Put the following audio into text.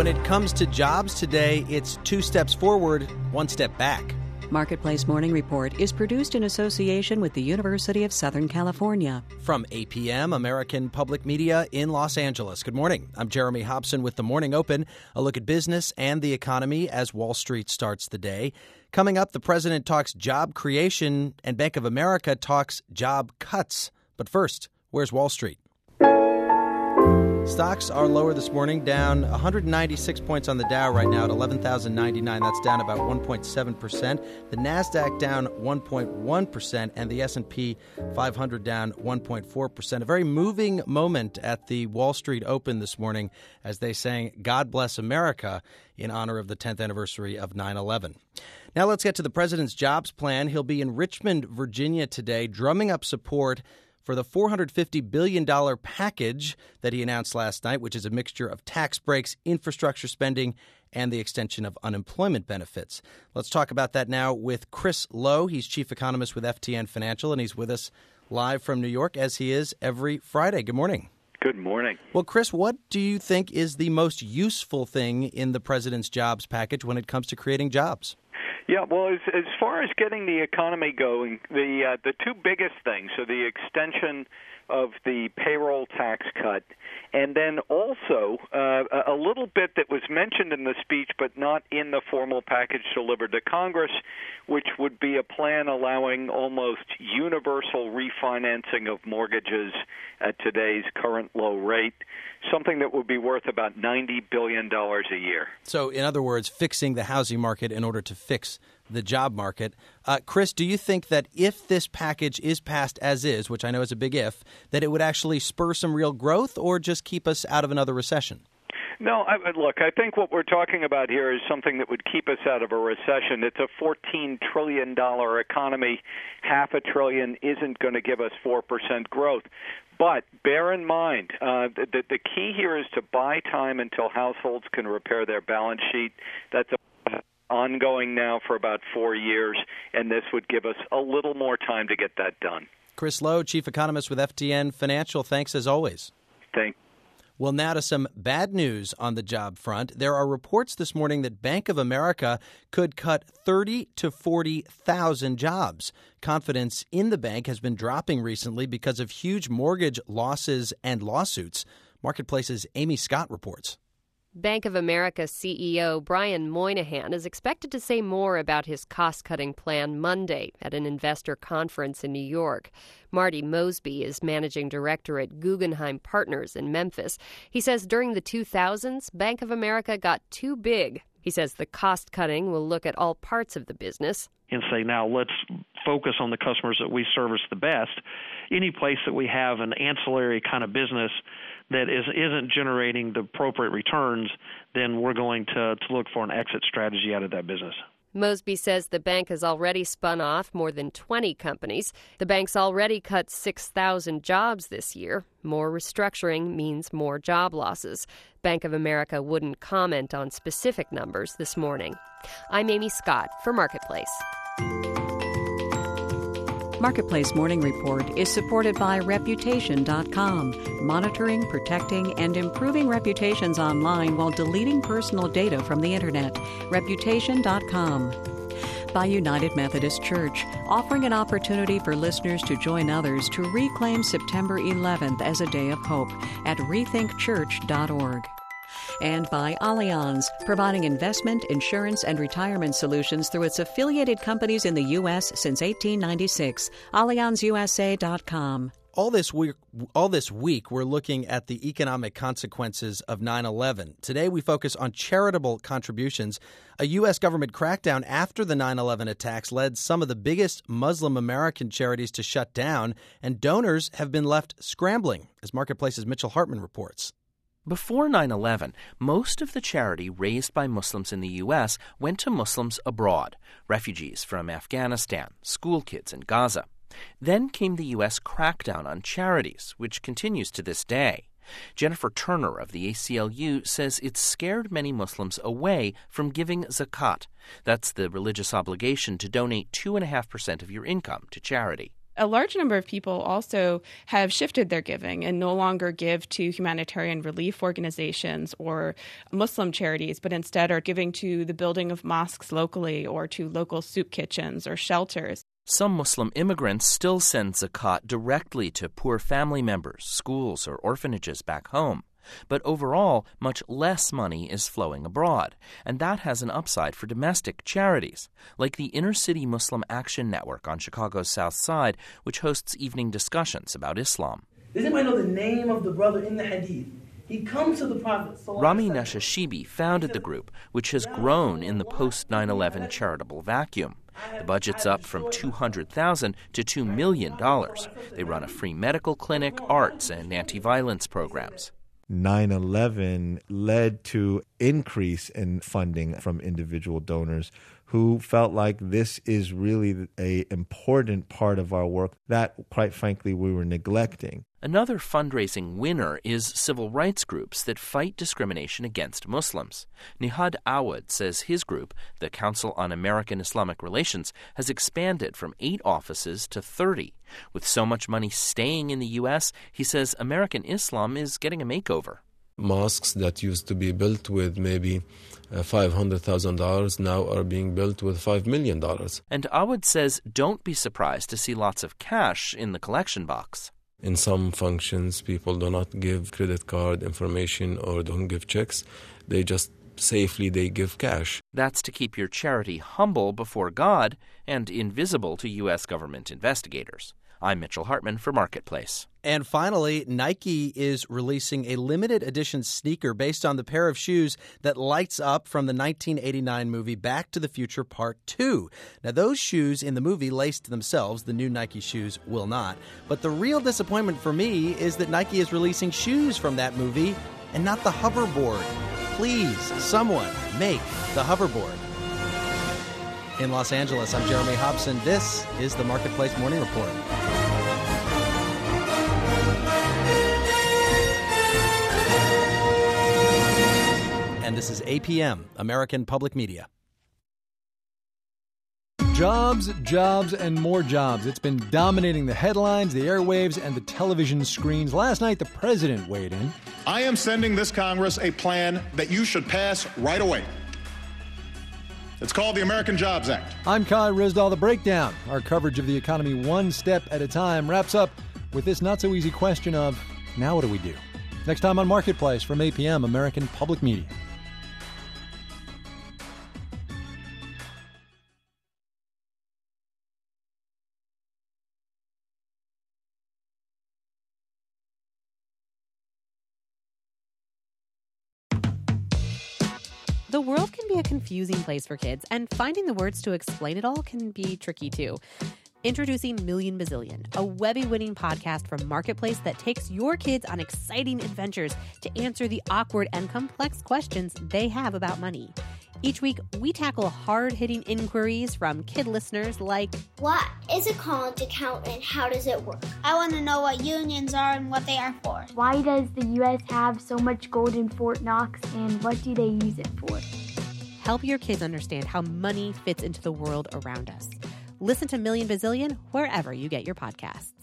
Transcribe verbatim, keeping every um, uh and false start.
When it comes to jobs today, it's two steps forward, one step back. Marketplace Morning Report is produced in association with the University of Southern California. From A P M, American Public Media in Los Angeles. Good morning. I'm Jeremy Hobson with The Morning Open, a look at business and the economy as Wall Street starts the day. Coming up, the president talks job creation and Bank of America talks job cuts. But first, where's Wall Street? Stocks are lower this morning, down one hundred ninety-six points on the Dow right now at eleven thousand ninety-nine. That's down about one point seven percent. The Nasdaq down one point one percent and the S and P five hundred down one point four percent. A very moving moment at the Wall Street Open this morning as they sang God Bless America in honor of the tenth anniversary of nine eleven. Now let's get to the president's jobs plan. He'll be in Richmond, Virginia today, drumming up support for the four hundred fifty billion dollars package that he announced last night, which is a mixture of tax breaks, infrastructure spending, and the extension of unemployment benefits. Let's talk about that now with Chris Lowe. He's chief economist with F T N Financial, and he's with us live from New York, as he is every Friday. Good morning. Good morning. Well, Chris, what do you think is the most useful thing in the president's jobs package when it comes to creating jobs? Yeah, well, as, as far as getting the economy going, the uh, the two biggest things are the extension of the payroll tax cut, and then also uh, a little bit that was mentioned in the speech but not in the formal package delivered to Congress, which would be a plan allowing almost universal refinancing of mortgages at today's current low rate, something that would be worth about ninety billion dollars a year. So, in other words, fixing the housing market in order to fix the job market. Uh, Chris, do you think that if this package is passed as is, which I know is a big if, that it would actually spur some real growth or just keep us out of another recession? No, I, look, I think what we're talking about here is something that would keep us out of a recession. It's a fourteen trillion dollars economy. Half a trillion isn't going to give us four percent growth. But bear in mind, uh, the, the key here is to buy time until households can repair their balance sheet. That's a ongoing now for about four years, and this would give us a little more time to get that done. Chris Lowe, chief economist with F T N Financial. Thanks as always. Thanks. Well, now to some bad news on the job front. There are reports this morning that Bank of America could cut thirty to forty thousand jobs. Confidence in the bank has been dropping recently because of huge mortgage losses and lawsuits. Marketplace's Amy Scott reports. Bank of America C E O Brian Moynihan is expected to say more about his cost-cutting plan Monday at an investor conference in New York. Marty Mosby is managing director at Guggenheim Partners in Memphis. He says during the two thousands, Bank of America got too big. He says the cost-cutting will look at all parts of the business and say, now let's focus on the customers that we service the best. Any place that we have an ancillary kind of business that is, isn't generating the appropriate returns, then we're going to, to look for an exit strategy out of that business. Mosby says the bank has already spun off more than twenty companies. The bank's already cut six thousand jobs this year. More restructuring means more job losses. Bank of America wouldn't comment on specific numbers this morning. I'm Amy Scott for Marketplace. Marketplace Morning Report is supported by Reputation dot com, monitoring, protecting, and improving reputations online while deleting personal data from the Internet. Reputation dot com. By United Methodist Church, offering an opportunity for listeners to join others to reclaim September eleventh as a day of hope at rethink church dot org. And by Allianz, providing investment, insurance, and retirement solutions through its affiliated companies in the U S since eighteen ninety-six. Allianz U S A dot com. All this week, all this week, we're looking at the economic consequences of nine eleven. Today, we focus on charitable contributions. A U S government crackdown after the nine eleven attacks led some of the biggest Muslim American charities to shut down, and donors have been left scrambling, as Marketplace's Mitchell Hartman reports. Before nine eleven, most of the charity raised by Muslims in the U S went to Muslims abroad, refugees from Afghanistan, school kids in Gaza. Then came the U S crackdown on charities, which continues to this day. Jennifer Turner of the A C L U says it scared many Muslims away from giving zakat. That's the religious obligation to donate two point five percent of your income to charity. A large number of people also have shifted their giving and no longer give to humanitarian relief organizations or Muslim charities, but instead are giving to the building of mosques locally or to local soup kitchens or shelters. Some Muslim immigrants still send zakat directly to poor family members, schools, or orphanages back home. But overall, much less money is flowing abroad, and that has an upside for domestic charities, like the Inner City Muslim Action Network on Chicago's South Side, which hosts evening discussions about Islam. Does anybody know the name of the brother in the hadith? He comes to the Prophet. Rami Nashashibi founded the group, which has grown in the post nine eleven charitable vacuum. The budget's up from two hundred thousand dollars to two million dollars. They run a free medical clinic, arts, and anti-violence programs. nine eleven led to increase in funding from individual donors who felt like this is really an important part of our work that, quite frankly, we were neglecting. Another fundraising winner is civil rights groups that fight discrimination against Muslims. Nihad Awad says his group, the Council on American Islamic Relations, has expanded from eight offices to thirty. With so much money staying in the U S, he says American Islam is getting a makeover. Mosques that used to be built with maybe uh, five hundred thousand dollars now are being built with five million dollars. And Awad says don't be surprised to see lots of cash in the collection box. In some functions, people do not give credit card information or don't give checks. They just safely they give cash. That's to keep your charity humble before God and invisible to U S government investigators. I'm Mitchell Hartman for Marketplace. And finally, Nike is releasing a limited edition sneaker based on the pair of shoes that lights up from the nineteen eighty-nine movie Back to the Future Part two. Now, those shoes in the movie laced themselves. The new Nike shoes will not. But the real disappointment for me is that Nike is releasing shoes from that movie and not the hoverboard. Please, someone, make the hoverboard. In Los Angeles, I'm Jeremy Hobson. This is the Marketplace Morning Report. And this is A P M, American Public Media. Jobs, jobs, and more jobs. It's been dominating the headlines, the airwaves, and the television screens. Last night, the president weighed in. I am sending this Congress a plan that you should pass right away. It's called the American Jobs Act. I'm Kai Rizdal. The Breakdown. Our coverage of the economy one step at a time wraps up with this not-so-easy question of, now what do we do? Next time on Marketplace from A P M, American Public Media. The world can be a confusing place for kids, and finding the words to explain it all can be tricky too. Introducing Million Bazillion, a Webby-winning podcast from Marketplace that takes your kids on exciting adventures to answer the awkward and complex questions they have about money. Each week, we tackle hard-hitting inquiries from kid listeners like, what is a college account and how does it work? I want to know what unions are and what they are for. Why does the U S have so much gold in Fort Knox and what do they use it for? Help your kids understand how money fits into the world around us. Listen to Million Bazillion wherever you get your podcasts.